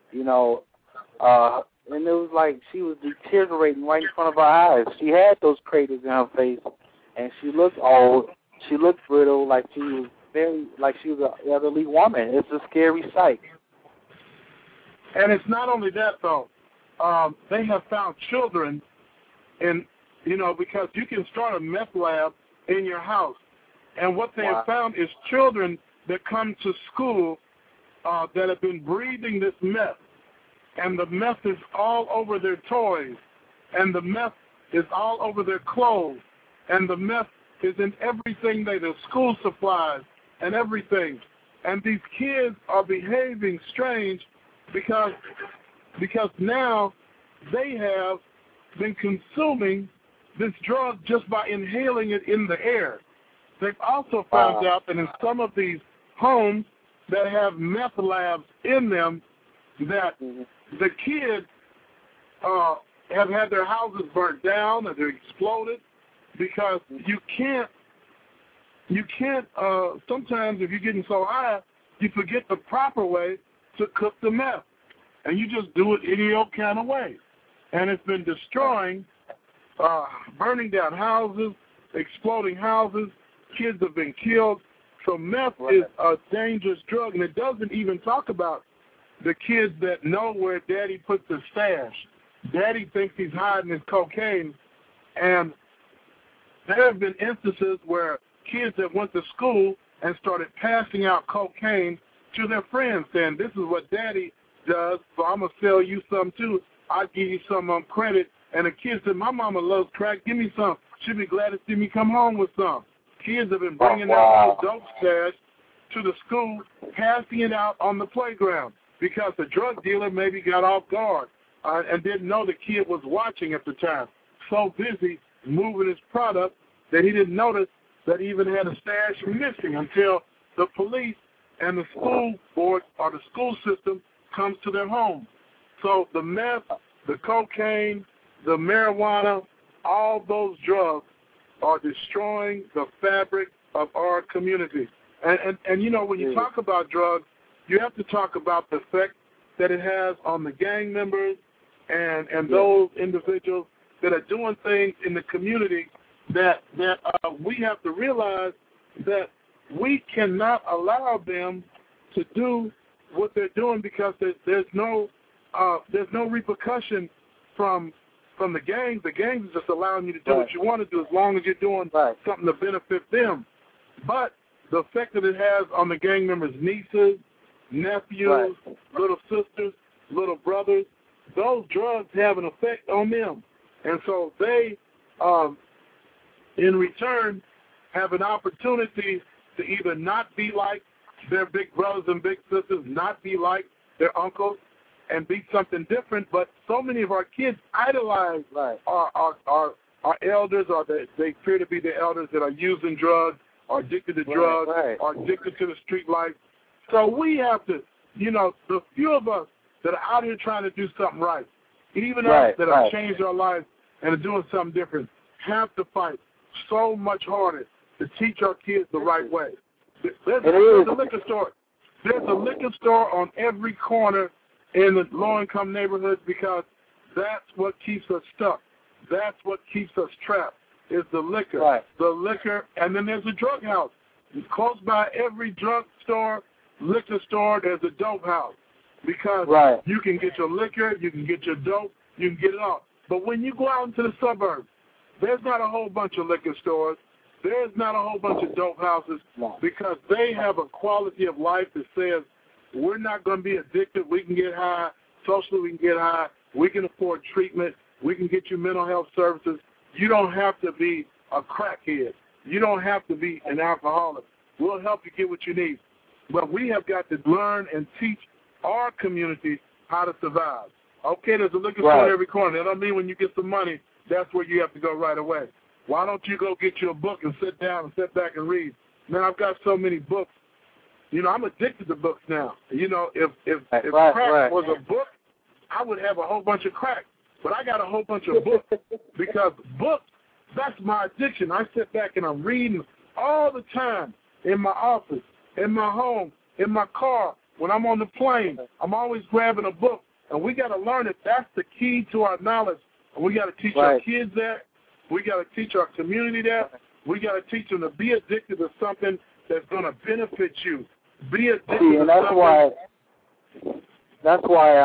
and it was like she was deteriorating right in front of our eyes. She had those craters in her face, and she looked old. She looked brittle, like she was an elderly woman. It's a scary sight. And it's not only that, though. They have found children, because you can start a meth lab in your house. And what they have found is children that come to school that have been breathing this meth. And the meth is all over their toys. And the meth is all over their clothes. And the meth is in everything, their school supplies and everything. And these kids are behaving strange because now they have been consuming this drug just by inhaling it in the air. They've also found out that in some of these homes that have meth labs in them, that the kids have had their houses burnt down and they're exploded because you can't, sometimes if you're getting so high, you forget the proper way to cook the meth. And you just do it any old kind of way. And it's been destroying, burning down houses, exploding houses. Kids have been killed. So meth is a dangerous drug, and it doesn't even talk about the kids that know where Daddy puts his stash. Daddy thinks he's hiding his cocaine, and there have been instances where kids that went to school and started passing out cocaine to their friends, saying, this is what Daddy does, so I'm going to sell you some too. I'll give you some credit. And the kid said, my mama loves crack. Give me some. She'll be glad to see me come home with some. Kids have been bringing out the dope stash to the school, passing it out on the playground because the drug dealer maybe got off guard and didn't know the kid was watching at the time. So busy moving his product that he didn't notice that he even had a stash missing until the police and the school board or the school system comes to their home. So the meth, the cocaine, the marijuana, all those drugs are destroying the fabric of our community. And you know, when you talk about drugs, you have to talk about the effect that it has on the gang members and those individuals that are doing things in the community that we have to realize that we cannot allow them to do what they're doing because there's no repercussion from the gangs. The gangs is just allowing you to do what you want to do as long as you're doing something to benefit them. But the effect that it has on the gang members' nieces, nephews, little sisters, little brothers, those drugs have an effect on them. And so they, in return, have an opportunity to either not be like their big brothers and big sisters, not be like their uncles, and be something different. But so many of our kids idolize our elders, or they appear to be the elders that are using drugs, are addicted to drugs, are addicted to the street life. So we have to, you know, the few of us that are out here trying to do something right, even us that have changed our lives and are doing something different, have to fight so much harder to teach our kids the right way. There's a liquor store. There's a liquor store on every corner in the low-income neighborhoods because that's what keeps us stuck. That's what keeps us trapped is the liquor. The liquor, and then there's a drug house. Close by every drug store, liquor store, there's a dope house because you can get your liquor, you can get your dope, you can get it all. But when you go out into the suburbs, there's not a whole bunch of liquor stores. There's not a whole bunch of dope houses because they have a quality of life that says we're not going to be addicted. We can get high. Socially, we can get high. We can afford treatment. We can get you mental health services. You don't have to be a crackhead. You don't have to be an alcoholic. We'll help you get what you need. But we have got to learn and teach our community how to survive. Okay, there's a liquor store in every corner. That don't mean when you get some money, that's where you have to go right away. Why don't you go get you a book and sit down and sit back and read? Man, I've got so many books. You know, I'm addicted to books now. You know, if crack was a book, I would have a whole bunch of crack. But I got a whole bunch of books because books, that's my addiction. I sit back and I'm reading all the time in my office, in my home, in my car. When I'm on the plane, I'm always grabbing a book. And we got to learn it. That's the key to our knowledge. And we got to teach our kids that. We got to teach our community that. We got to teach them to be addicted to something that's going to benefit you. Be addicted to something. That's why,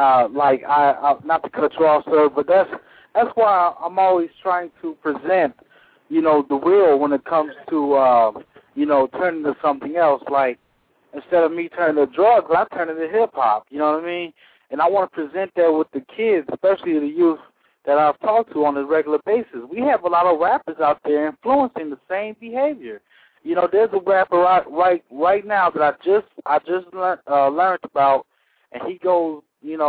I not to cut you off, sir, but that's why I'm always trying to present, you know, the real when it comes to, you know, turning to something else. Like, instead of me turning to drugs, I turn to hip-hop, you know what I mean? And I want to present that with the kids, especially the youth that I've talked to on a regular basis. We have a lot of rappers out there influencing the same behavior. You know, there's a rapper right now that I just learned about, and he goes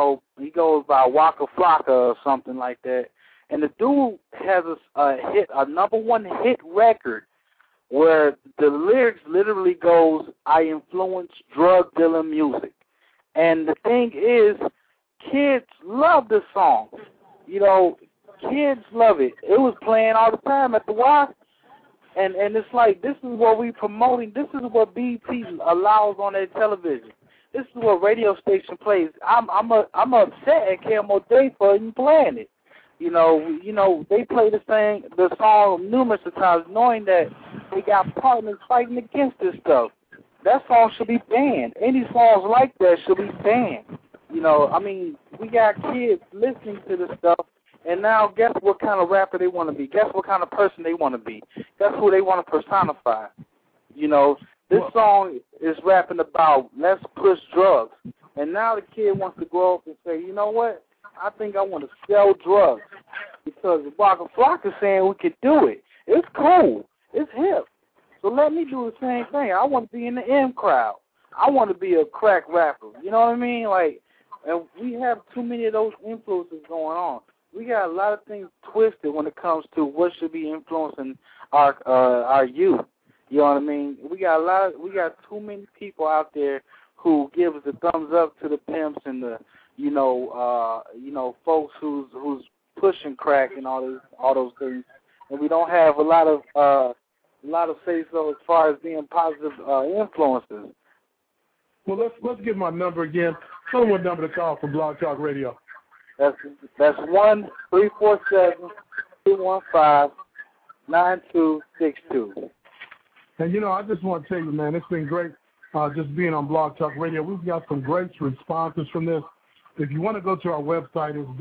by Waka Flocka or something like that. And the dude has a number one hit record where the lyrics literally goes, "I influence drug dealing music." And the thing is, kids love this song. You know, kids love it. It was playing all the time at the Y, and it's like, this is what we promoting. This is what BET allows on their television. This is what radio station plays. I'm upset at KMOJ for even playing it. You know, they play the song numerous of times, knowing that they got partners fighting against this stuff. That song should be banned. Any songs like that should be banned. You know, I mean, we got kids listening to this stuff, and now guess what kind of rapper they want to be? Guess what kind of person they want to be? Guess who they want to personify? You know, this song is rapping about let's push drugs. And now the kid wants to grow up and say, you know what? I think I want to sell drugs because Waka Flocka is saying we could do it. It's cool. It's hip. So let me do the same thing. I want to be in the M crowd. I want to be a crack rapper. You know what I mean? Like, and we have too many of those influences going on. We got a lot of things twisted when it comes to what should be influencing our youth. You know what I mean? We got too many people out there who give the thumbs up to the pimps and the folks who's pushing crack and all those things, and we don't have a lot of say so as far as being positive influences. Well, let's get my number again. Tell them what number to call for Blog Talk Radio. That's 1-347-215-9262. And I just want to tell you, man, it's been great just being on Blog Talk Radio. We've got some great responses from this. If you want to go to our website, it's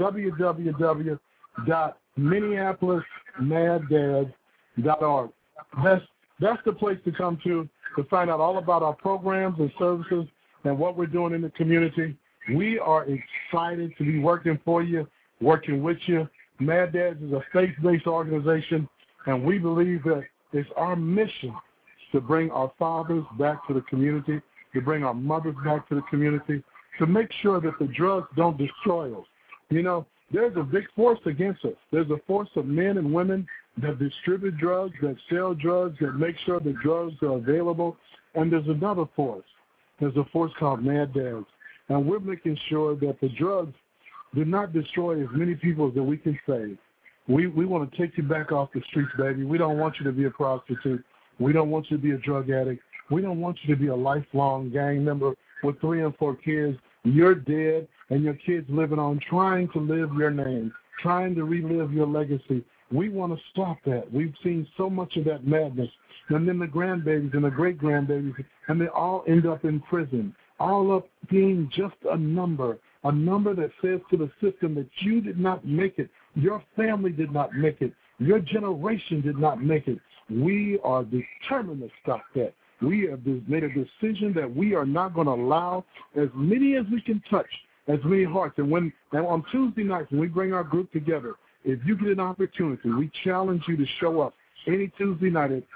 www.minneapolismaddads.org. That's the place to come to find out all about our programs and services and what we're doing in the community. We are excited to be working for you, working with you. Mad Dads is a faith-based organization, and we believe that it's our mission to bring our fathers back to the community, to bring our mothers back to the community, to make sure that the drugs don't destroy us. There's a big force against us. There's a force of men and women that distribute drugs, that sell drugs, that make sure the drugs are available. And there's another force. There's a force called Mad Dads. And we're making sure that the drugs do not destroy as many people as we can save. We want to take you back off the streets, baby. We don't want you to be a prostitute. We don't want you to be a drug addict. We don't want you to be a lifelong gang member with 3 and 4 kids. You're dead, and your kids living on trying to live your name, trying to relive your legacy. We want to stop that. We've seen so much of that madness. And then the grandbabies and the great-grandbabies, and they all end up in prison, all up being just a number that says to the system that you did not make it, your family did not make it, your generation did not make it. We are determined to stop that. We have made a decision that we are not going to allow as many as we can touch, as many hearts. And on Tuesday nights, when we bring our group together, if you get an opportunity, we challenge you to show up any Tuesday night at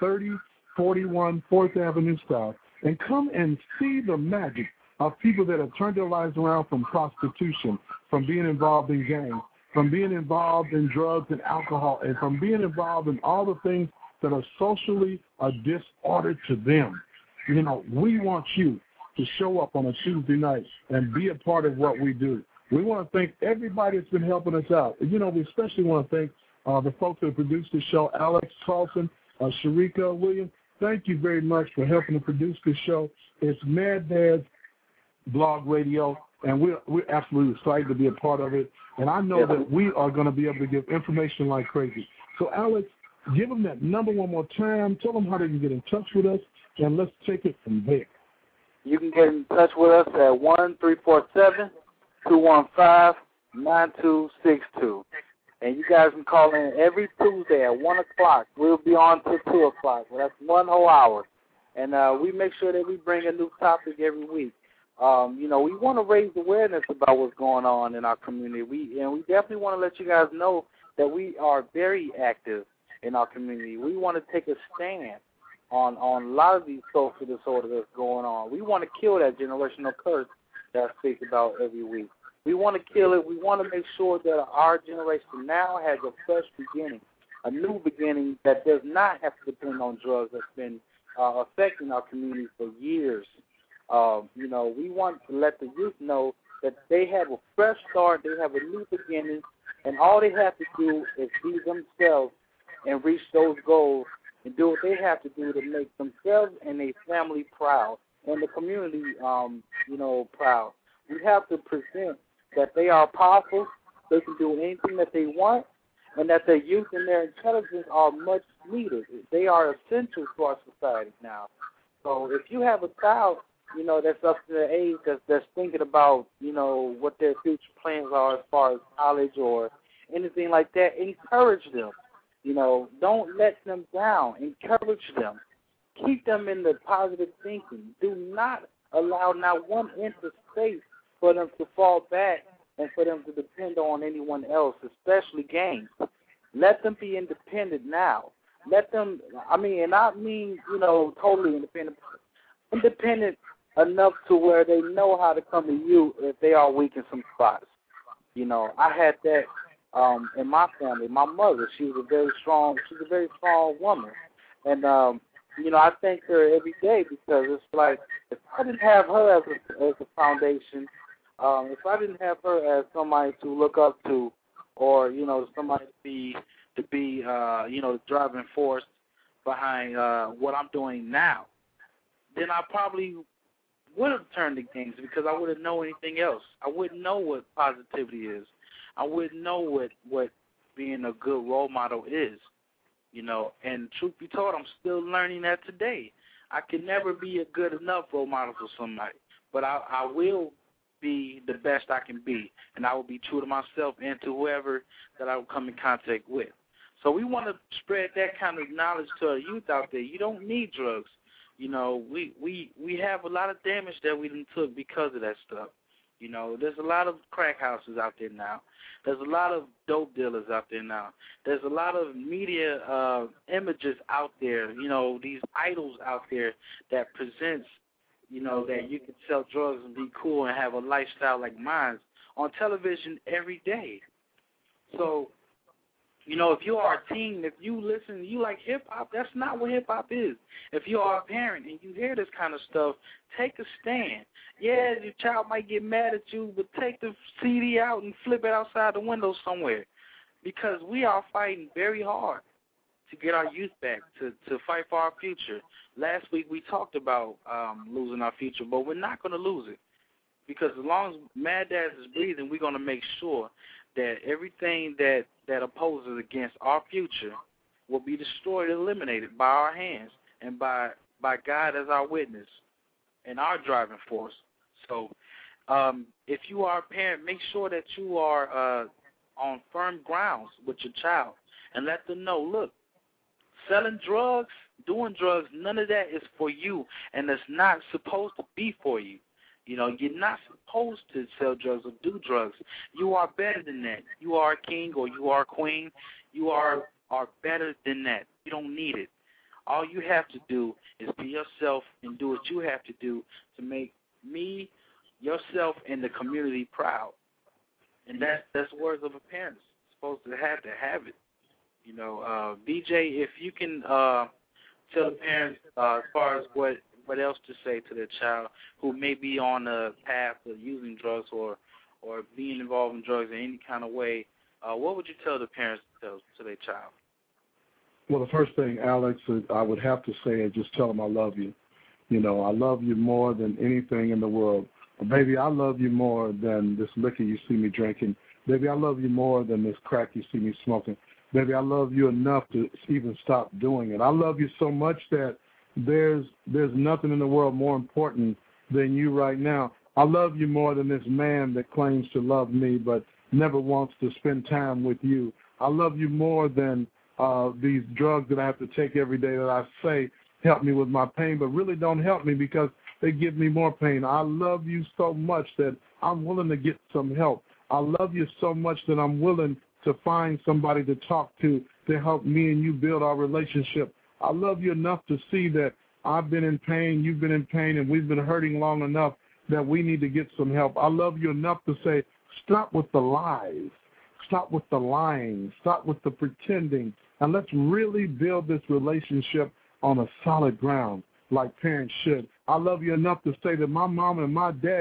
3041 4th Avenue South and come and see the magic of people that have turned their lives around from prostitution, from being involved in gangs, from being involved in drugs and alcohol, and from being involved in all the things that are socially a disorder to them. We want you to show up on a Tuesday night and be a part of what we do. We want to thank everybody that's been helping us out. We especially want to thank the folks that produced the show, Alex Carlson, Sharika Williams. Thank you very much for helping to produce this show. It's Mad Dads Blog Radio, and we're absolutely excited to be a part of it. And I know that we are going to be able to give information like crazy. So, Alex, give them that number one more time. Tell them how they can get in touch with us, and let's take it from there. You can get in touch with us at 1-347-215-9262. And you guys can call in every Tuesday at 1 o'clock. We'll be on till 2 o'clock. Well, that's 1 whole hour. And we make sure that we bring a new topic every week. We want to raise awareness about what's going on in our community. We definitely want to let you guys know that we are very active in our community. We want to take a stand on a lot of these social disorders that's going on. We want to kill that generational curse that I speak about every week. We want to kill it. We want to make sure that our generation now has a fresh beginning, a new beginning that does not have to depend on drugs that's been affecting our community for years. We want to let the youth know that they have a fresh start, they have a new beginning, and all they have to do is be themselves and reach those goals and do what they have to do to make themselves and their family proud and the community, proud. We have to present that they are powerful, they can do anything that they want, and that their youth and their intelligence are much needed. They are essential to our society now. So if you have a child, that's up to their age, that's thinking about, what their future plans are as far as college or anything like that, encourage them. Don't let them down. Encourage them. Keep them in the positive thinking. Do not allow not one inch of space for them to fall back and for them to depend on anyone else, especially games. Let them be independent now. Let them, and I mean, totally independent. Independent enough to where they know how to come to you if they are weak in some spots. I had that in my family. My mother, she's a very strong woman. And, I thank her every day because it's like if I didn't have her as a foundation, if I didn't have her as somebody to look up to, or somebody to be the driving force behind what I'm doing now, then I probably would have turned to games because I wouldn't know anything else. I wouldn't know what positivity is. I wouldn't know what being a good role model is. And truth be told, I'm still learning that today. I can never be a good enough role model for somebody, but I will be the best I can be, and I will be true to myself and to whoever that I will come in contact with. So we want to spread that kind of knowledge to our youth out there. You don't need drugs. We have a lot of damage that we done took because of that stuff. There's a lot of crack houses out there now. There's a lot of dope dealers out there now. There's a lot of media images out there, these idols out there that presents, that you can sell drugs and be cool and have a lifestyle like mine on television every day. So, if you are a teen, if you listen, you like hip-hop, that's not what hip-hop is. If you are a parent and you hear this kind of stuff, take a stand. Yeah, your child might get mad at you, but take the CD out and flip it outside the window somewhere because we are fighting very hard to get our youth back, to fight for our future. Last week we talked about losing our future, but we're not going to lose it because as long as Mad Dads is breathing, we're going to make sure that everything that opposes against our future will be destroyed, eliminated by our hands and by God as our witness and our driving force. So if you are a parent, make sure that you are on firm grounds with your child and let them know, look, selling drugs, doing drugs, none of that is for you, and it's not supposed to be for you. You're not supposed to sell drugs or do drugs. You are better than that. You are a king or you are a queen. You are better than that. You don't need it. All you have to do is be yourself and do what you have to do to make me, yourself, and the community proud. And that's words of a parent. Supposed to have it. BJ, if you can tell the parents as far as what else to say to their child who may be on the path of using drugs or being involved in drugs in any kind of way, what would you tell the parents to their child? Well, the first thing, Alex, I would have to say is just tell them I love you. I love you more than anything in the world. Baby, I love you more than this liquor you see me drinking. Baby, I love you more than this crack you see me smoking. Baby, I love you enough to even stop doing it. I love you so much that there's nothing in the world more important than you right now. I love you more than this man that claims to love me but never wants to spend time with you. I love you more than these drugs that I have to take every day that I say help me with my pain but really don't help me because they give me more pain. I love you so much that I'm willing to get some help. I love you so much that I'm willing to find somebody to talk to help me and you build our relationship. I love you enough to see that I've been in pain, you've been in pain, and we've been hurting long enough that we need to get some help. I love you enough to say, stop with the lies, stop with the lying, stop with the pretending, and let's really build this relationship on a solid ground like parents should. I love you enough to say that my mom and my daddy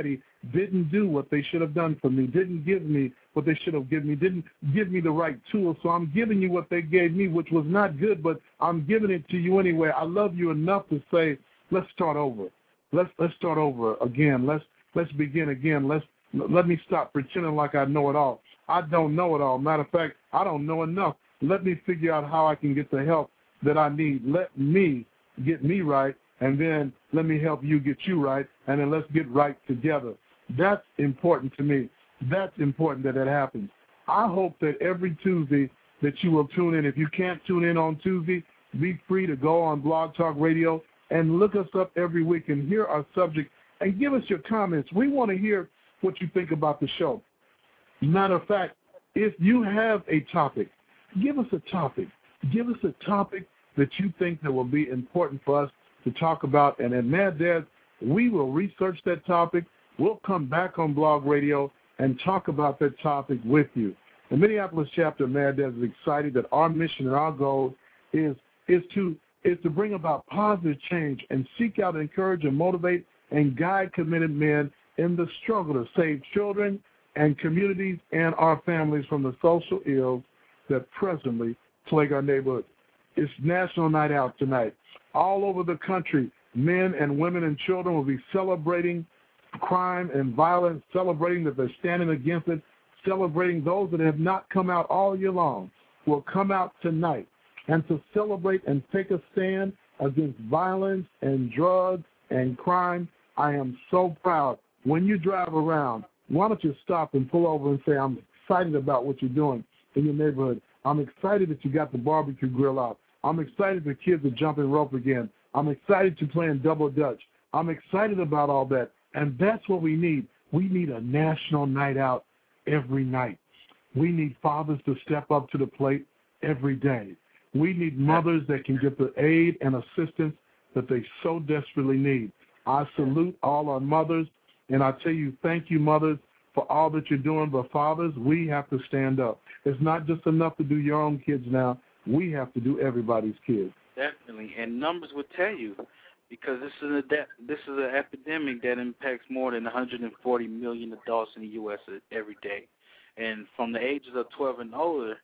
didn't do what they should have done for me, didn't give me what they should have given me, didn't give me the right tools. So I'm giving you what they gave me, which was not good, but I'm giving it to you anyway. I love you enough to say, let's start over. Let's start over again. Let's begin again. Let me stop pretending like I know it all. I don't know it all. Matter of fact, I don't know enough. Let me figure out how I can get the help that I need. Let me get me right, and then let me help you get you right, and then let's get right together. That's important to me. That's important that happens. I hope that every Tuesday that you will tune in. If you can't tune in on Tuesday, be free to go on Blog Talk Radio and look us up every week and hear our subject and give us your comments. We want to hear what you think about the show. Matter of fact, if you have a topic, give us a topic. Give us a topic that you think that will be important for us to talk about. And at Mad Dads, we will research that topic. We'll come back on Blog Radio and talk about that topic with you. The Minneapolis chapter of Mad Dads is excited that our mission and our goal is to bring about positive change and seek out, encourage, and motivate and guide committed men in the struggle to save children and communities and our families from the social ills that presently plague our neighborhoods. It's National Night Out tonight. All over the country, men and women and children will be celebrating crime and violence, celebrating that they're standing against it, celebrating those that have not come out all year long will come out tonight and to celebrate and take a stand against violence and drugs and crime. I am so proud. When you drive around, why don't you stop and pull over and say, I'm excited about what you're doing in your neighborhood. I'm excited that you got the barbecue grill out. I'm excited the kids are jumping rope again. I'm excited you're playing double dutch. I'm excited about all that. And that's what we need. We need a national night out every night. We need fathers to step up to the plate every day. We need mothers that can get the aid and assistance that they so desperately need. I salute all our mothers, and I tell you, thank you, mothers, for all that you're doing. But fathers, we have to stand up. It's not just enough to do your own kids now. We have to do everybody's kids. Definitely, and numbers would tell you, because this is an epidemic that impacts more than 140 million adults in the U.S. every day. And from the ages of 12 and older,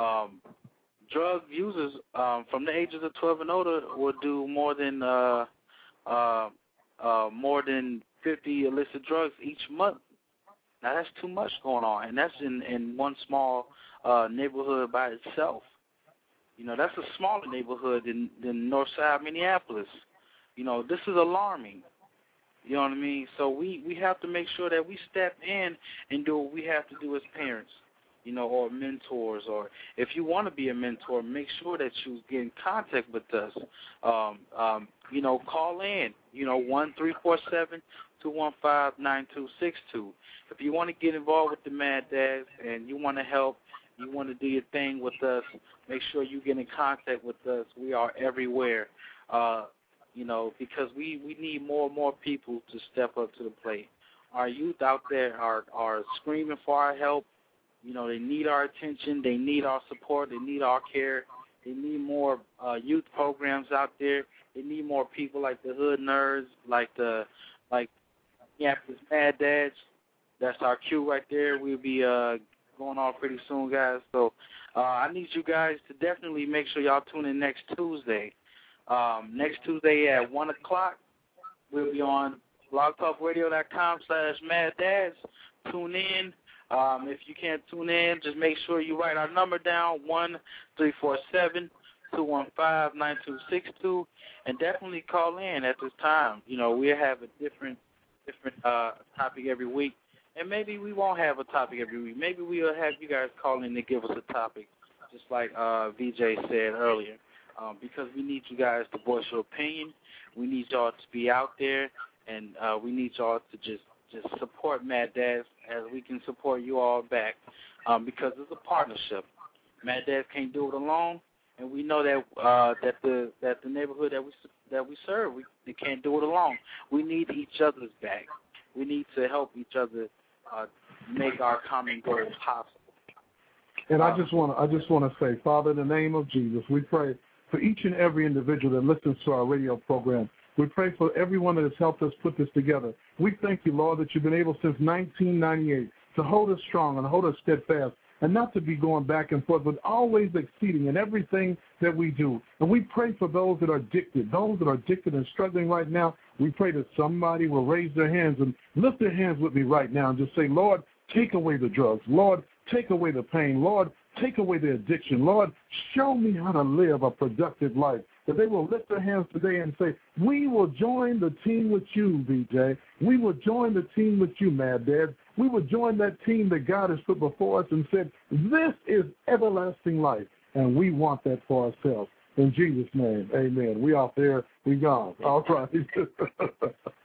drug users from the ages of 12 and older will do more than 50 illicit drugs each month. Now that's too much going on, and that's in one small neighborhood by itself. You know, that's a smaller neighborhood than Northside Minneapolis. You know, this is alarming. You know what I mean? So we have to make sure that we step in and do what we have to do as parents, you know, or mentors. Or if you want to be a mentor, make sure that you get in contact with us. You know, call in, you know, 1-347-215-9262. If you want to get involved with the Mad Dads and you want to help, you want to do your thing with us, make sure you get in contact with us. We are everywhere. You know, because we need more and more people to step up to the plate. Our youth out there are screaming for our help. You know, they need our attention. They need our support. They need our care. They need more youth programs out there. They need more people like the Hood Nerds, like Minneapolis Mad Dads. That's our cue right there. We'll be going off pretty soon, guys. So I need you guys to definitely make sure y'all tune in next Tuesday. Next Tuesday at 1 o'clock, we'll be on blogtalkradio.com/MadDads. Tune in. If you can't tune in, just make sure you write our number down, 1-347-215-9262, and definitely call in at this time. You know, we'll have a different topic every week, and maybe we won't have a topic every week. Maybe we'll have you guys call in to give us a topic, just like VJ said earlier. Because we need you guys to voice your opinion. We need y'all to be out there, and we need y'all to just support Mad Dads as we can support you all back, because it's a partnership. Mad Dads can't do it alone, and we know that the neighborhood that we serve, they can't do it alone. We need each other's back. We need to help each other make our common goal possible. And I just want to say, Father, in the name of Jesus, we pray for each and every individual that listens to our radio program, We pray for everyone that has helped us put this together. We thank you, Lord, that you've been able since 1998 to hold us strong and hold us steadfast, and not to be going back and forth, but always exceeding in everything that we do. And we pray for those that are addicted and struggling right now. We pray that somebody will raise their hands and lift their hands with me right now and just say, Lord, take away the drugs. Lord, take away the pain. Lord, take away the addiction. Lord, show me how to live a productive life. That they will lift their hands today and say, we will join the team with you, VJ. We will join the team with you, Mad Dad. We will join that team that God has put before us and said, this is everlasting life, and we want that for ourselves. In Jesus' name, amen. We out there, we gone. All right.